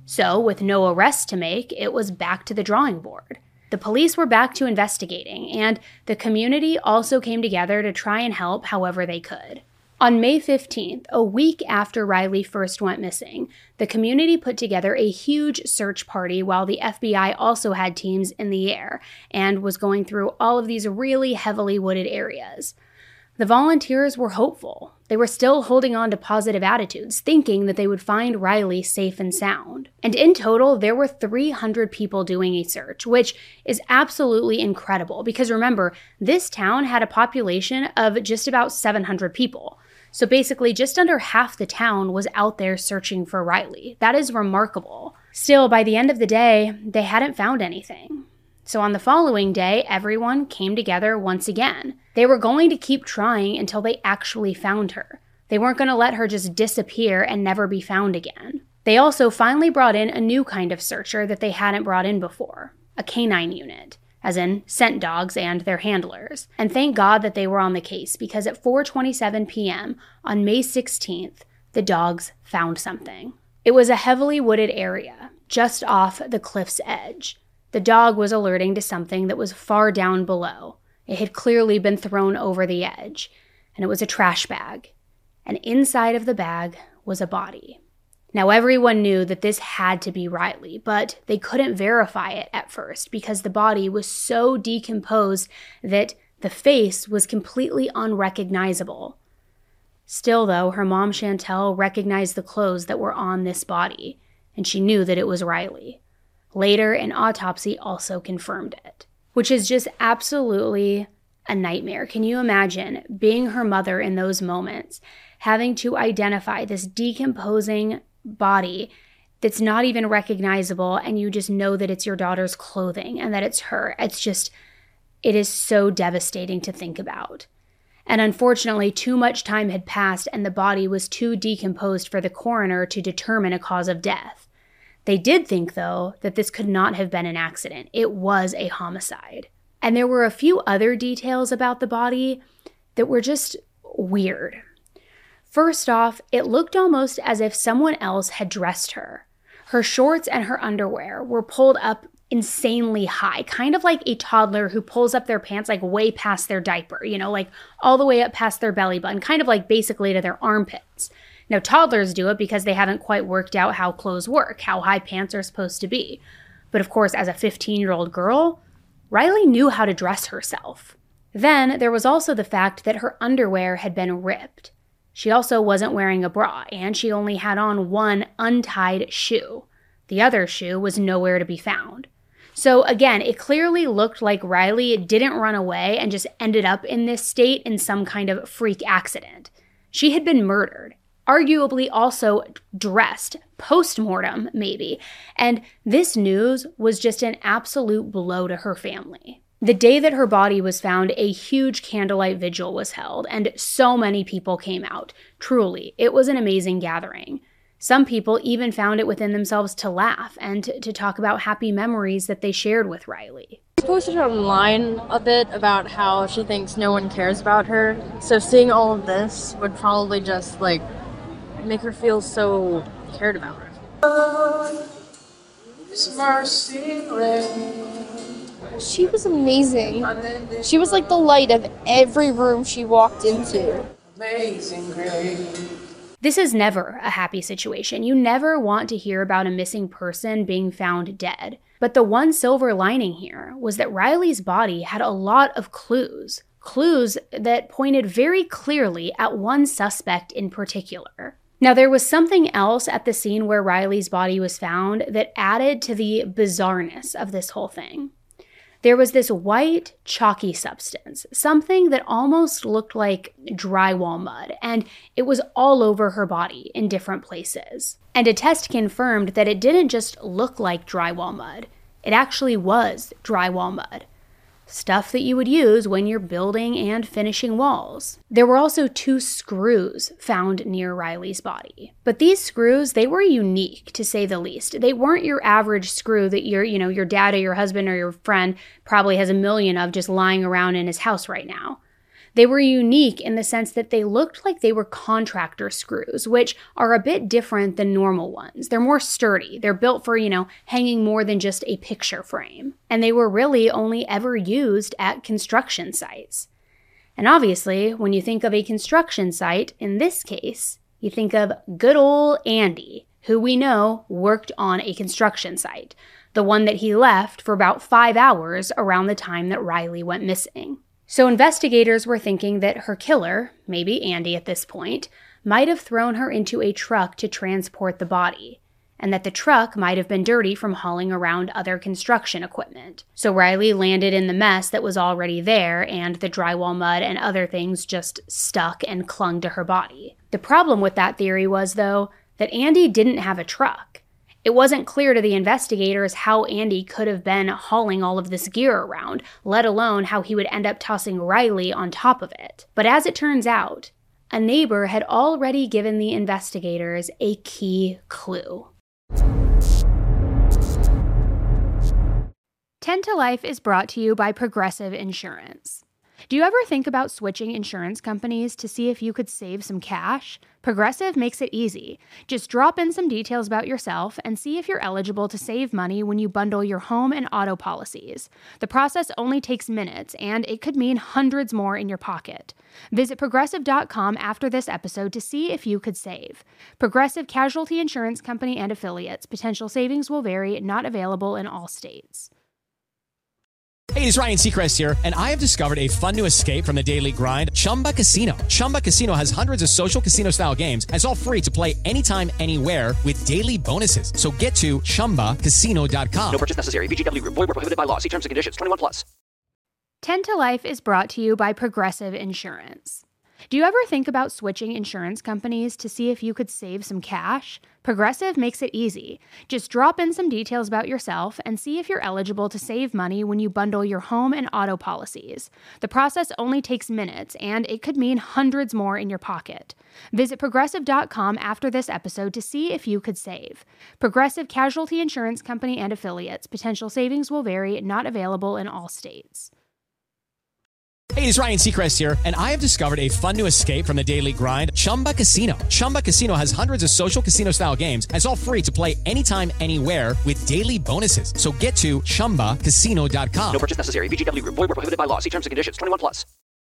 So, with no arrest to make, it was back to the drawing board. The police were back to investigating, and the community also came together to try and help however they could. On May 15th, a week after Riley first went missing, the community put together a huge search party while the FBI also had teams in the air and was going through all of these really heavily wooded areas. The volunteers were hopeful. They were still holding on to positive attitudes, thinking that they would find Riley safe and sound. And in total, there were 300 people doing a search, which is absolutely incredible because remember, this town had a population of just about 700 people. So basically, just under half the town was out there searching for Riley. That is remarkable. Still, by the end of the day, they hadn't found anything. So on the following day, everyone came together once again. They were going to keep trying until they actually found her. They weren't going to let her just disappear and never be found again. They also finally brought in a new kind of searcher that they hadn't brought in before, a canine unit, as in scent dogs and their handlers. And thank God that they were on the case because at 4:27 p.m. on May 16th, the dogs found something. It was a heavily wooded area, just off the cliff's edge. The dog was alerting to something that was far down below. It had clearly been thrown over the edge, and it was a trash bag. And inside of the bag was a body. Now, everyone knew that this had to be Riley, but they couldn't verify it at first because the body was so decomposed that the face was completely unrecognizable. Still, though, her mom, Chantel, recognized the clothes that were on this body, and she knew that it was Riley. Later, an autopsy also confirmed it, which is just absolutely a nightmare. Can you imagine being her mother in those moments, having to identify this decomposing body that's not even recognizable, and you just know that it's your daughter's clothing and that it's her? It is so devastating to think about. And unfortunately, too much time had passed and the body was too decomposed for the coroner to determine a cause of death. They did think, though, that this could not have been an accident. It was a homicide. And there were a few other details about the body that were just weird. First off, it looked almost as if someone else had dressed her. Her shorts and her underwear were pulled up insanely high, kind of like a toddler who pulls up their pants like way past their diaper, like all the way up past their belly button, kind of like basically to their armpits. Now, toddlers do it because they haven't quite worked out how clothes work, how high pants are supposed to be. But of course, as a 15-year-old girl, Riley knew how to dress herself. Then there was also the fact that her underwear had been ripped. She also wasn't wearing a bra, and she only had on one untied shoe. The other shoe was nowhere to be found. So again, it clearly looked like Riley didn't run away and just ended up in this state in some kind of freak accident. She had been murdered. Arguably also dressed, post-mortem maybe, and this news was just an absolute blow to her family. The day that her body was found, a huge candlelight vigil was held, and so many people came out. Truly, it was an amazing gathering. Some people even found it within themselves to laugh and to talk about happy memories that they shared with Riley. She posted online a bit about how she thinks no one cares about her, so seeing all of this would probably just, make her feel so cared about. She was amazing. She was like the light of every room she walked into. This is never a happy situation. You never want to hear about a missing person being found dead. But the one silver lining here was that Riley's body had a lot of clues that pointed very clearly at one suspect in particular. Now, there was something else at the scene where Riley's body was found that added to the bizarreness of this whole thing. There was this white, chalky substance, something that almost looked like drywall mud, and it was all over her body in different places. And a test confirmed that it didn't just look like drywall mud. It actually was drywall mud. Stuff that you would use when you're building and finishing walls. There were also 2 screws found near Riley's body. But these screws, they were unique, to say the least. They weren't your average screw that your dad or your husband or your friend probably has a million of just lying around in his house right now. They were unique in the sense that they looked like they were contractor screws, which are a bit different than normal ones. They're more sturdy. They're built for, hanging more than just a picture frame. And they were really only ever used at construction sites. And obviously, when you think of a construction site, in this case, you think of good old Andy, who we know worked on a construction site, the one that he left for about 5 hours around the time that Riley went missing. So investigators were thinking that her killer, maybe Andy at this point, might have thrown her into a truck to transport the body, and that the truck might have been dirty from hauling around other construction equipment. So Riley landed in the mess that was already there, and the drywall mud and other things just stuck and clung to her body. The problem with that theory was, though, that Andy didn't have a truck. It wasn't clear to the investigators how Andy could have been hauling all of this gear around, let alone how he would end up tossing Riley on top of it. But as it turns out, a neighbor had already given the investigators a key clue. 10 to Life is brought to you by Progressive Insurance. Do you ever think about switching insurance companies to see if you could save some cash? Progressive makes it easy. Just drop in some details about yourself and see if you're eligible to save money when you bundle your home and auto policies. The process only takes minutes, and it could mean hundreds more in your pocket. Visit Progressive.com after this episode to see if you could save. Progressive Casualty Insurance Company and Affiliates. Potential savings will vary, not available in all states. Hey, it's Ryan Seacrest here, and I have discovered a fun new escape from the daily grind, Chumba Casino. Chumba Casino has hundreds of social casino-style games, and it's all free to play anytime, anywhere with daily bonuses. So get to ChumbaCasino.com. No purchase necessary. VGW Group. Void where prohibited by law. See terms and conditions. 21 plus. 10 to Life is brought to you by Progressive Insurance. Do you ever think about switching insurance companies to see if you could save some cash? Progressive makes it easy. Just drop in some details about yourself and see if you're eligible to save money when you bundle your home and auto policies. The process only takes minutes, and it could mean hundreds more in your pocket. Visit Progressive.com after this episode to see if you could save. Progressive Casualty Insurance Company and Affiliates. Potential savings will vary, not available in all states. Hey, it's Ryan Seacrest here, and I have discovered a fun new escape from the daily grind, Chumba Casino. Chumba Casino has hundreds of social casino-style games, and it's all free to play anytime, anywhere with daily bonuses. So get to ChumbaCasino.com. No purchase necessary. VGW Group. Void where prohibited by law. See terms and conditions. 21 plus.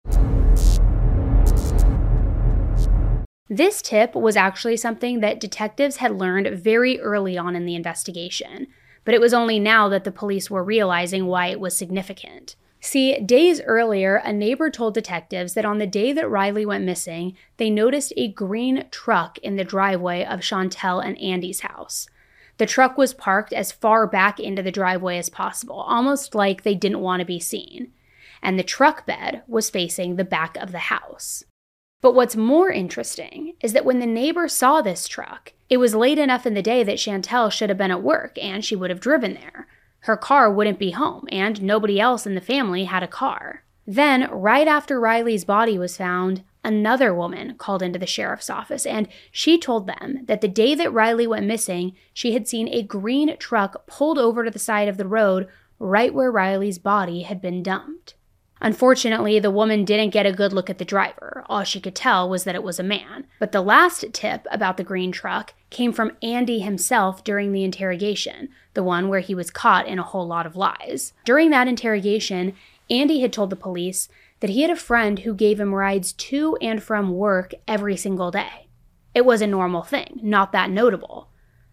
This tip was actually something that detectives had learned very early on in the investigation, but it was only now that the police were realizing why it was significant. See, days earlier, a neighbor told detectives that on the day that Riley went missing, they noticed a green truck in the driveway of Chantel and Andy's house. The truck was parked as far back into the driveway as possible, almost like they didn't want to be seen. And the truck bed was facing the back of the house. But what's more interesting is that when the neighbor saw this truck, it was late enough in the day that Chantel should have been at work and she would have driven there. Her car wouldn't be home, and nobody else in the family had a car. Then, right after Riley's body was found, another woman called into the sheriff's office, and she told them that the day that Riley went missing, she had seen a green truck pulled over to the side of the road right where Riley's body had been dumped. Unfortunately, the woman didn't get a good look at the driver. All she could tell was that it was a man. But the last tip about the green truck came from Andy himself during the interrogation, the one where he was caught in a whole lot of lies. During that interrogation, Andy had told the police that he had a friend who gave him rides to and from work every single day. It was a normal thing, not that notable.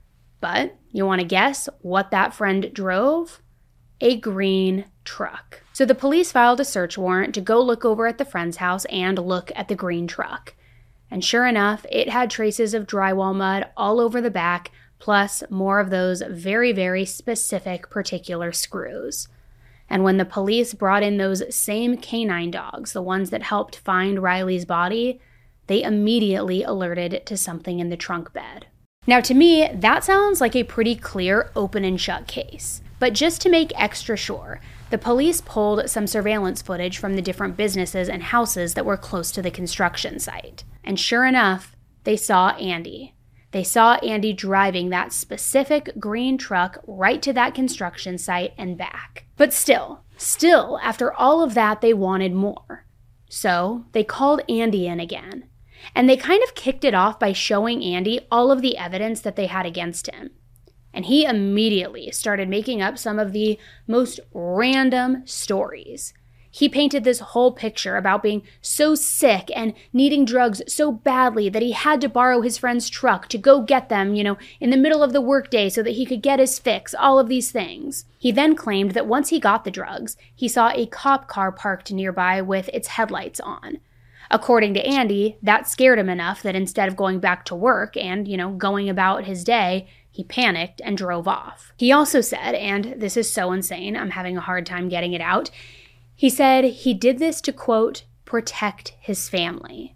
But you want to guess what that friend drove? A green truck. So the police filed a search warrant to go look over at the friend's house and look at the green truck. And sure enough, it had traces of drywall mud all over the back, plus more of those very, very specific particular screws. And when the police brought in those same canine dogs, the ones that helped find Riley's body, they immediately alerted to something in the trunk bed. Now to me, that sounds like a pretty clear open and shut case. But just to make extra sure, the police pulled some surveillance footage from the different businesses and houses that were close to the construction site. And sure enough, they saw Andy. They saw Andy driving that specific green truck right to that construction site and back. But still, after all of that, they wanted more. So they called Andy in again. And they kind of kicked it off by showing Andy all of the evidence that they had against him. And he immediately started making up some of the most random stories. He painted this whole picture about being so sick and needing drugs so badly that he had to borrow his friend's truck to go get them, in the middle of the workday so that he could get his fix, all of these things. He then claimed that once he got the drugs, he saw a cop car parked nearby with its headlights on. According to Andy, that scared him enough that instead of going back to work and, going about his day, he panicked and drove off. He also said, and this is so insane, I'm having a hard time getting it out, he said he did this to, quote, protect his family.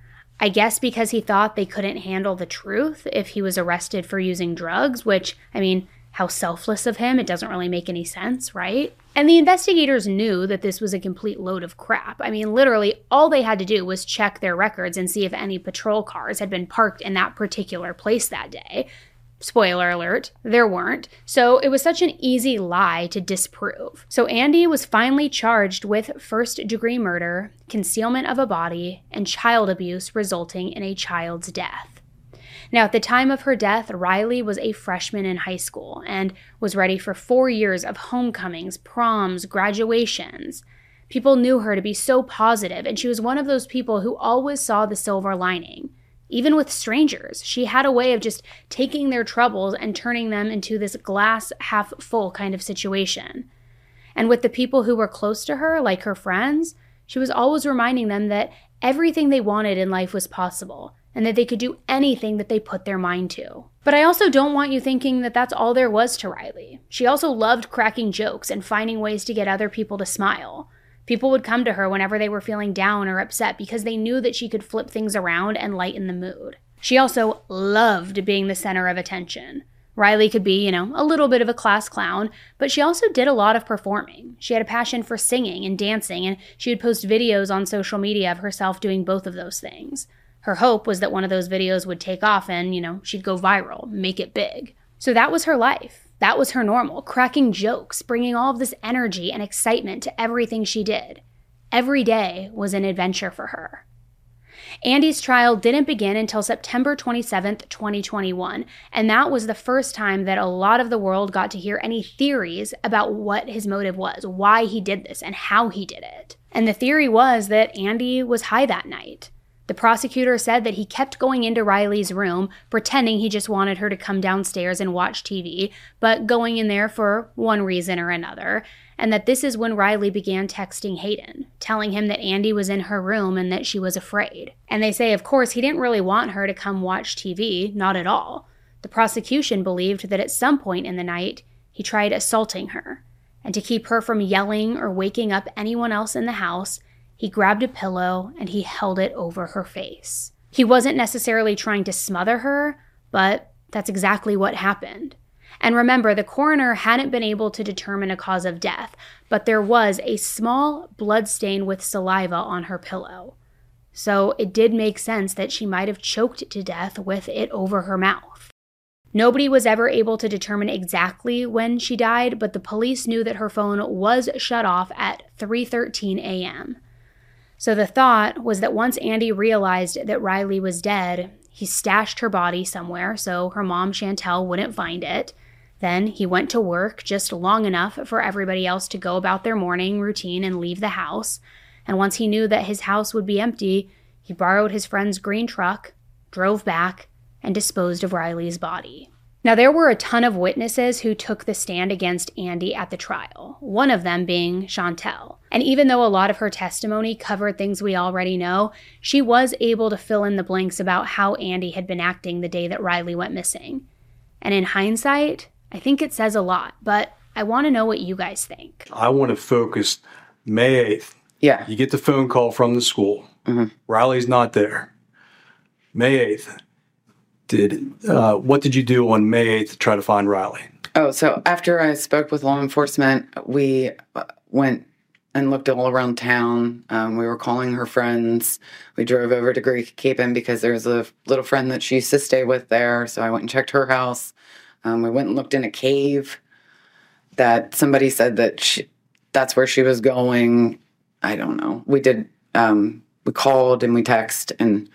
I guess because he thought they couldn't handle the truth if he was arrested for using drugs, which, how selfless of him. It doesn't really make any sense, right? And the investigators knew that this was a complete load of crap. Literally, all they had to do was check their records and see if any patrol cars had been parked in that particular place that day. Spoiler alert, there weren't. So it was such an easy lie to disprove. So Andy was finally charged with first-degree murder, concealment of a body, and child abuse resulting in a child's death. Now, at the time of her death, Riley was a freshman in high school and was ready for 4 years of homecomings, proms, graduations. People knew her to be so positive, and she was one of those people who always saw the silver lining. Even with strangers, she had a way of just taking their troubles and turning them into this glass half full kind of situation. And with the people who were close to her, like her friends, she was always reminding them that everything they wanted in life was possible and that they could do anything that they put their mind to. But I also don't want you thinking that that's all there was to Riley. She also loved cracking jokes and finding ways to get other people to smile. People would come to her whenever they were feeling down or upset because they knew that she could flip things around and lighten the mood. She also loved being the center of attention. Riley could be, a little bit of a class clown, but she also did a lot of performing. She had a passion for singing and dancing, and she would post videos on social media of herself doing both of those things. Her hope was that one of those videos would take off and, she'd go viral, make it big. So that was her life. That was her normal, cracking jokes, bringing all of this energy and excitement to everything she did. Every day was an adventure for her. Andy's trial didn't begin until September 27th, 2021, and that was the first time that a lot of the world got to hear any theories about what his motive was, why he did this, and how he did it. And the theory was that Andy was high that night. The prosecutor said that he kept going into Riley's room, pretending he just wanted her to come downstairs and watch TV, but going in there for one reason or another, and that this is when Riley began texting Hayden, telling him that Andy was in her room and that she was afraid. And they say, of course, he didn't really want her to come watch TV, not at all. The prosecution believed that at some point in the night, he tried assaulting her, and to keep her from yelling or waking up anyone else in the house, he grabbed a pillow and he held it over her face. He wasn't necessarily trying to smother her, but that's exactly what happened. And remember, the coroner hadn't been able to determine a cause of death, but there was a small blood stain with saliva on her pillow. So it did make sense that she might have choked to death with it over her mouth. Nobody was ever able to determine exactly when she died, but the police knew that her phone was shut off at 3:13 a.m. So the thought was that once Andy realized that Riley was dead, he stashed her body somewhere so her mom, Chantel, wouldn't find it. Then he went to work just long enough for everybody else to go about their morning routine and leave the house. And once he knew that his house would be empty, he borrowed his friend's green truck, drove back, and disposed of Riley's body. Now, there were a ton of witnesses who took the stand against Andy at the trial, one of them being Chantel. And even though a lot of her testimony covered things we already know, she was able to fill in the blanks about how Andy had been acting the day that Riley went missing. And in hindsight, I think it says a lot, but I want to know what you guys think. I want to focus May 8th. Yeah. You get the phone call from the school. Mm-hmm. Riley's not there. May 8th. What did you do on May 8th to try to find Riley? Oh, so after I spoke with law enforcement, we went and looked all around town. We were calling her friends. We drove over to Greek Capen because there's a little friend that she used to stay with there. So I went and checked her house. We went and looked in a cave that somebody said that that's where she was going. I don't know. We did We called and we texted and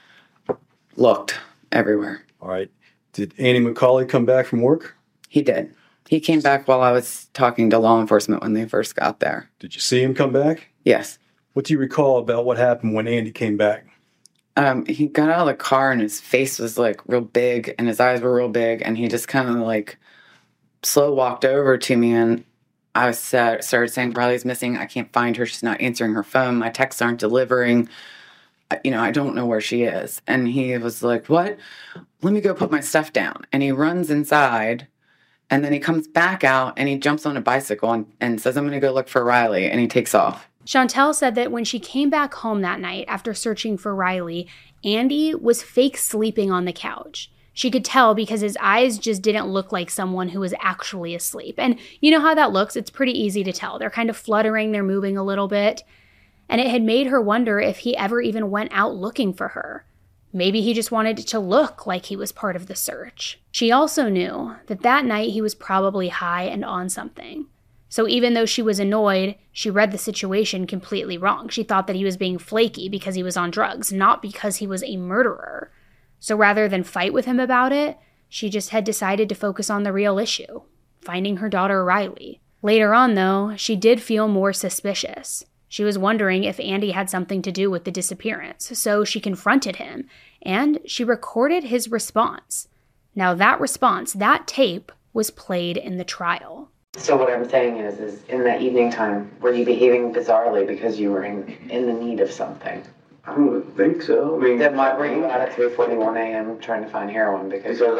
looked everywhere. All right. Did Andy McCauley come back from work? He did. He came back while I was talking to law enforcement when they first got there. Did you see him come back? Yes. What do you recall about what happened when Andy came back? He got out of the car and his face was like real big and his eyes were real big, and he just kind of like slow walked over to me, and I started saying, Riley's missing. I can't find her. She's not answering her phone. My texts aren't delivering. I don't know where she is. And he was like, what? Let me go put my stuff down. And he runs inside, and then he comes back out and he jumps on a bicycle and says, I'm going to go look for Riley. And he takes off. Chantel said that when she came back home that night after searching for Riley, Andy was fake sleeping on the couch. She could tell because his eyes just didn't look like someone who was actually asleep. And you know how that looks? It's pretty easy to tell. They're kind of fluttering, they're moving a little bit. And it had made her wonder if he ever even went out looking for her. Maybe he just wanted it to look like he was part of the search. She also knew that that night he was probably high and on something. So even though she was annoyed, she read the situation completely wrong. She thought that he was being flaky because he was on drugs, not because he was a murderer. So rather than fight with him about it, she just had decided to focus on the real issue, finding her daughter Riley. Later on, though, she did feel more suspicious. She was wondering if Andy had something to do with the disappearance, so she confronted him, and she recorded his response. Now that response, that tape, was played in the trial. So what I'm saying is in that evening time, were you behaving bizarrely because you were in the need of something? I don't think so. I mean, then why were you out at 3:41 a.m. trying to find heroin? Because I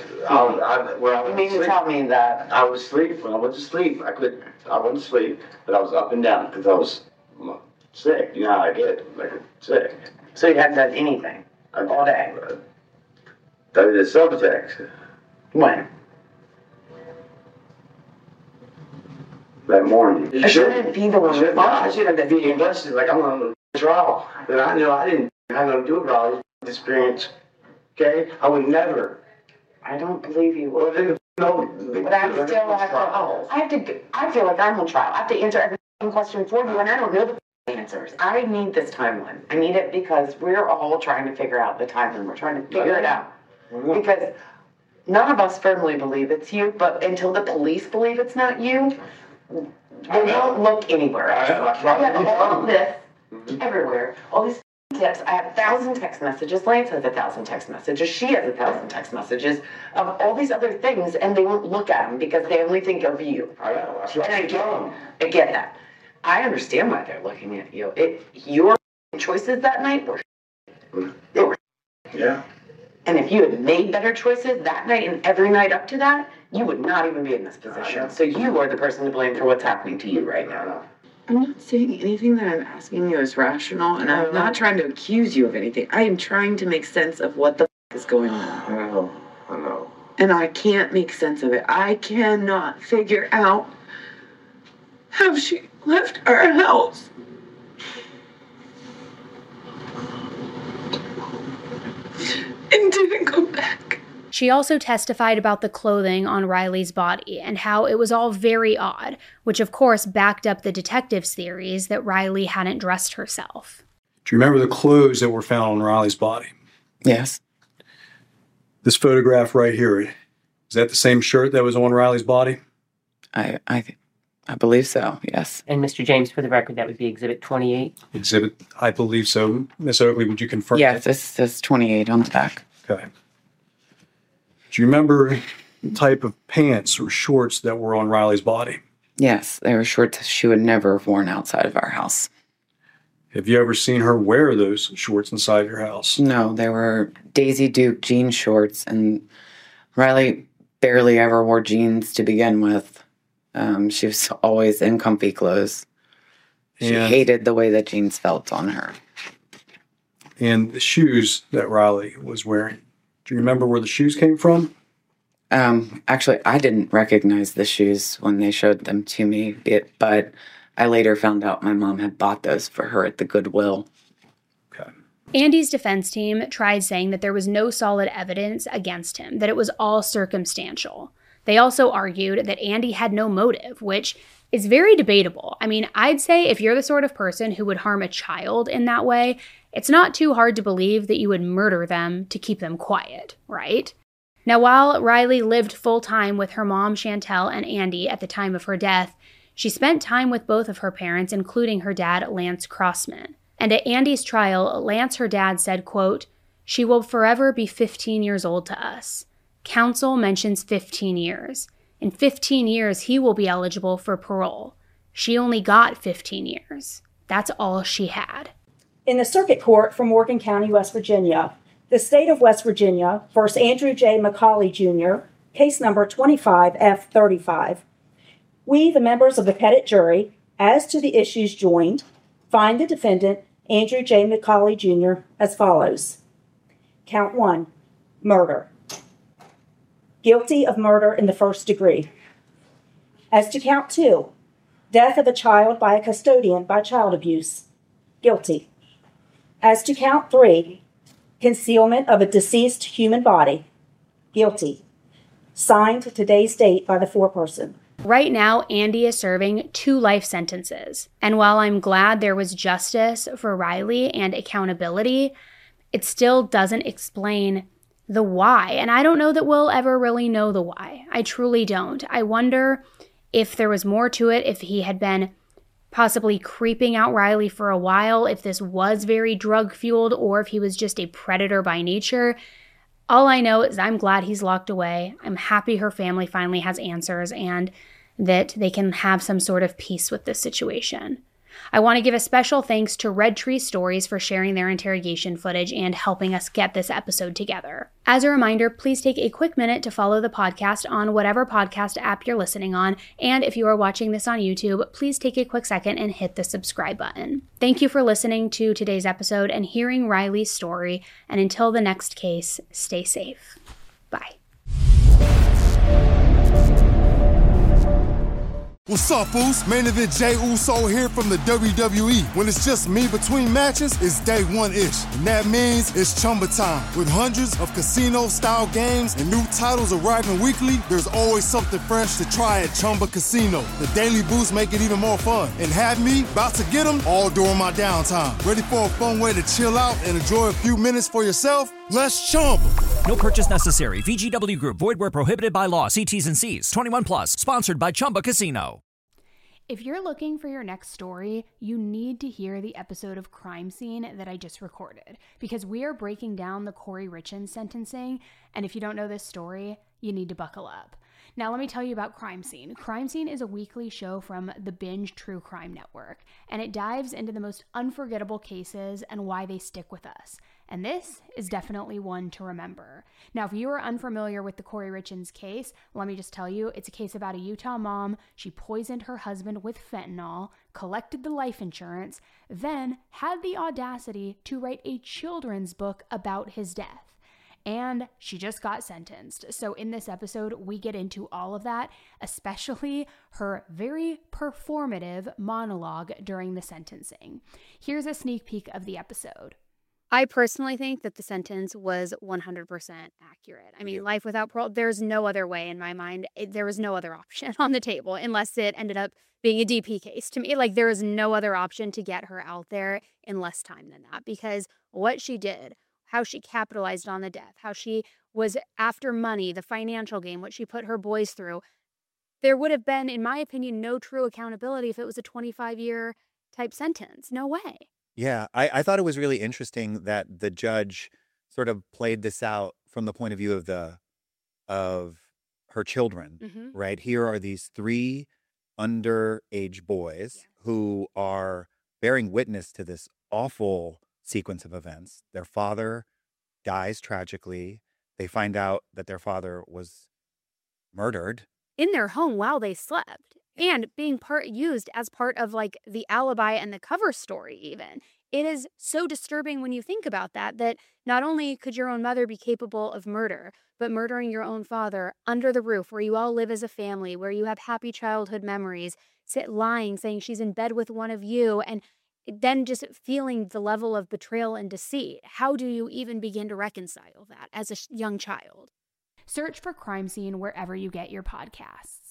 was. You mean to tell me that I was asleep when I went to sleep? I went to sleep, but I was up and down because I was sick. You know how I get like sick. So you hadn't done anything all day? I did a subject. When? That morning. I shouldn't be the one. I shouldn't have been invested. Like I'm on a trial. But I know I didn't have nothing to do with Riley's experience. Okay? I would never. I don't believe you. Well, then, no. But I feel like I'm on trial. I have to answer every question for you, and I don't know the answers. I need this timeline. I need it because we're all trying to figure out the timeline. We're trying to figure it out. Because none of us firmly believe it's you, but until the police believe it's not you, we don't look anywhere. I have all of this everywhere. All these tips. I have 1,000 text messages. Lance has 1,000 text messages. She has 1,000 text messages of all these other things, and they won't look at them because they only think of you. I know. And I get that. I understand why they're looking at you. Your choices that night were. Yeah. And if you had made better choices that night and every night up to that, you would not even be in this position. So you are the person to blame for what's happening to you right now. I'm not saying anything that I'm asking you is rational, and I'm not trying to accuse you of anything. I am trying to make sense of what the is going on. I know. And I can't make sense of it. I cannot figure out how she left our house. And didn't go back. She also testified about the clothing on Riley's body and how it was all very odd, which of course backed up the detectives' theories that Riley hadn't dressed herself. Do you remember the clothes that were found on Riley's body? Yes. This photograph right here, is that the same shirt that was on Riley's body? I believe so, yes. And Mr. James, for the record, that would be Exhibit 28? I believe so. Ms. Oakley, would you confirm? Yes, this says 28 on the back. Okay. Do you remember the type of pants or shorts that were on Riley's body? Yes, they were shorts she would never have worn outside of our house. Have you ever seen her wear those shorts inside your house? No, they were Daisy Duke jean shorts, and Riley barely ever wore jeans to begin with. She was always in comfy clothes. She hated the way that jeans felt on her. And the shoes that Riley was wearing, do you remember where the shoes came from? Actually, I didn't recognize the shoes when they showed them to me, but I later found out my mom had bought those for her at the Goodwill. Okay. Andy's defense team tried saying that there was no solid evidence against him, that it was all circumstantial. They also argued that Andy had no motive, which is very debatable. I mean, I'd say if you're the sort of person who would harm a child in that way, it's not too hard to believe that you would murder them to keep them quiet, right? Now, while Riley lived full-time with her mom, Chantel, and Andy at the time of her death, she spent time with both of her parents, including her dad, Lance Crossman. And at Andy's trial, Lance, her dad, said, quote, "She will forever be 15 years old to us. Counsel mentions 15 years. In 15 years, he will be eligible for parole. She only got 15 years. That's all she had." In the Circuit Court for Morgan County, West Virginia, the State of West Virginia versus Andrew J. McCauley Jr., case number 25F35. We, the members of the Pettit jury, as to the issues joined, find the defendant, Andrew J. McCauley Jr., as follows. Count 1, murder. Guilty of murder in the first degree. As to count 2, death of a child by a custodian by child abuse. Guilty. As to count 3, concealment of a deceased human body. Guilty. Signed today's date by the foreperson. Right now, Andy is serving 2 life sentences. And while I'm glad there was justice for Riley and accountability, it still doesn't explain the why. And I don't know that we'll ever really know the why. I truly don't. I wonder if there was more to it, if he had been possibly creeping out Riley for a while, if this was very drug-fueled, or if he was just a predator by nature. All I know is I'm glad he's locked away. I'm happy her family finally has answers and that they can have some sort of peace with this situation. I want to give a special thanks to Red Tree Stories for sharing their interrogation footage and helping us get this episode together. As a reminder, please take a quick minute to follow the podcast on whatever podcast app you're listening on, and if you are watching this on YouTube, please take a quick second and hit the subscribe button. Thank you for listening to today's episode and hearing Riley's story, and until the next case, stay safe. Bye. What's up, Foos? Main Event Jey Uso here from the WWE. When it's just me between matches, it's day one-ish. And that means it's Chumba time. With hundreds of casino-style games and new titles arriving weekly, there's always something fresh to try at Chumba Casino. The daily boosts make it even more fun. And have me about to get them all during my downtime. Ready for a fun way to chill out and enjoy a few minutes for yourself? Let's Chumba. No purchase necessary. VGW Group. Void where prohibited by law. See T's and C's. 21 plus. Sponsored by Chumba Casino. If you're looking for your next story, you need to hear the episode of Crime Scene that I just recorded, because we are breaking down the Corey Richins sentencing, and if you don't know this story, you need to buckle up. Now let me tell you about Crime Scene. Crime Scene is a weekly show from the Binge True Crime Network, and it dives into the most unforgettable cases and why they stick with us. And this is definitely one to remember. Now, if you are unfamiliar with the Corey Richins case, let me just tell you, it's a case about a Utah mom. She poisoned her husband with fentanyl, collected the life insurance, then had the audacity to write a children's book about his death. And she just got sentenced. So in this episode, we get into all of that, especially her very performative monologue during the sentencing. Here's a sneak peek of the episode. I personally think that the sentence was 100% accurate. I mean, life without parole, there's no other way in my mind. There was no other option on the table unless it ended up being a DP case to me. Like, there is no other option to get her out there in less time than that, because what she did, how she capitalized on the death, how she was after money, the financial game, what she put her boys through, there would have been, in my opinion, no true accountability if it was a 25-year type sentence. No way. Yeah, I thought it was really interesting that the judge sort of played this out from the point of view of her children, right? Here are these 3 underage boys who are bearing witness to this awful sequence of events. Their father dies tragically. They find out that their father was murdered in their home while they slept. And being used as part of like the alibi and the cover story even. It is so disturbing when you think about that not only could your own mother be capable of murder, but murdering your own father under the roof where you all live as a family, where you have happy childhood memories, lying, saying she's in bed with one of you, and then just feeling the level of betrayal and deceit. How do you even begin to reconcile that as a young child? Search for Crime Scene wherever you get your podcasts.